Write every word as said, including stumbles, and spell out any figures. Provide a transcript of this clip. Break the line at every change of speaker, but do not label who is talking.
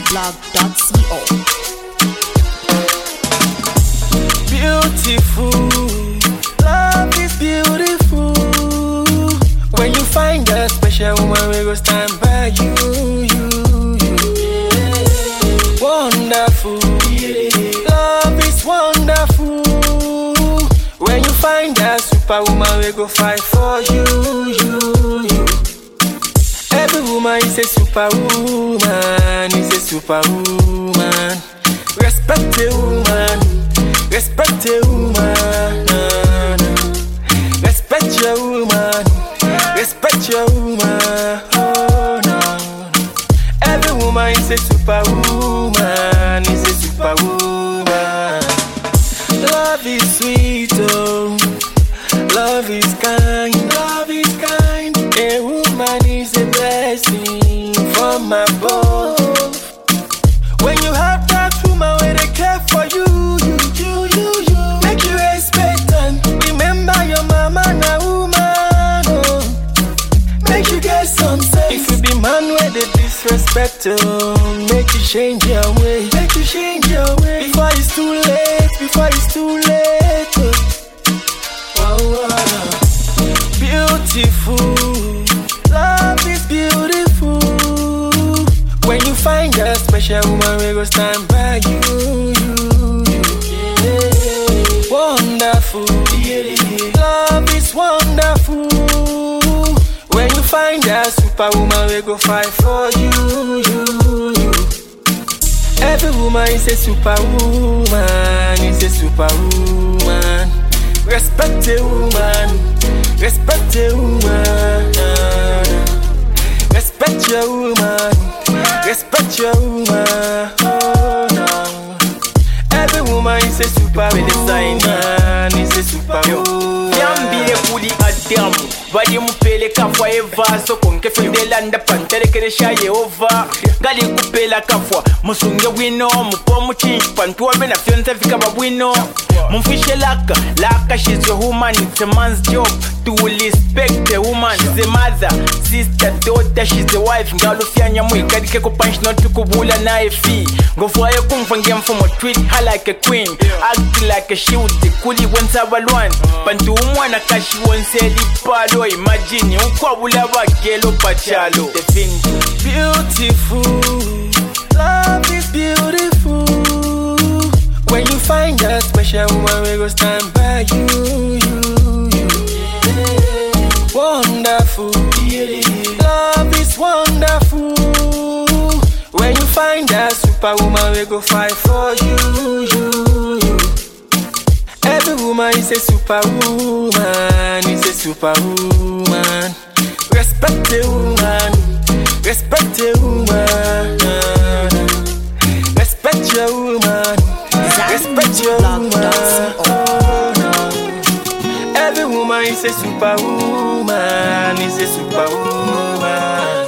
blog dot co.
Beautiful, love is beautiful. When you find a special woman, we go stand by you, you, you. Wonderful, love is wonderful. When you find a superwoman, we go fight for you, you, you. Every woman is a superwoman, is a superwoman. Respect a woman, respect a woman. Respect your woman, respect your woman. Oh no. Every woman is a superwoman, is a superwoman. Love is sweet, oh. Love is kind, love is kind. A woman is a blessing from above. When you have that woman where they care for you, you, you, you, you. Make you respect and remember your mama na woman, oh. Make you get some sense. If you be man where they disrespect, oh, make you change your way, make you change your way. Before it's too late, before it's too late, oh. Wow, wow. Beautiful, love is beautiful. When you find a special woman, we go stand by you, you, you. Yeah. Wonderful, love is wonderful. When you find a superwoman, we go fight for you, you, you. Every woman is a superwoman, is a superwoman. Respect a woman, respect a woman. Respect your woman, respect your woman. Oh no. Every woman is a superwoman, is a superwoman.
Yambire kuli adamu bali mupeleka fwa eva soko nkefendela ndapantelekere sha Yehova gali kupela kafwa musunge wino mupo muchinchi pantuwa bena fyonse fika babwino mumfishe laka laka she's a woman, it's a man's job to respect a woman. She's a mother, sister, daughter, she's a wife. Ngalo fyanya muikadike ko punch not to kubula na efi ngofwaye kumfange mfumo treat her like a queen, act like a shield kuli wenza balwan pantu umwana kashi wonseli palo. Imagine ukwabula bagelo pachalo.
Beautiful, love is beautiful. When you find a special woman, we go stand by you, you, you. Yeah. Wonderful, love is wonderful. When you find a superwoman, we go fight for you, you, you. Every woman is a superwoman, is a superwoman. Respect a woman, respect a woman. Respect your woman, respect your woman. Oh no. Every woman is a superwoman, is a superwoman.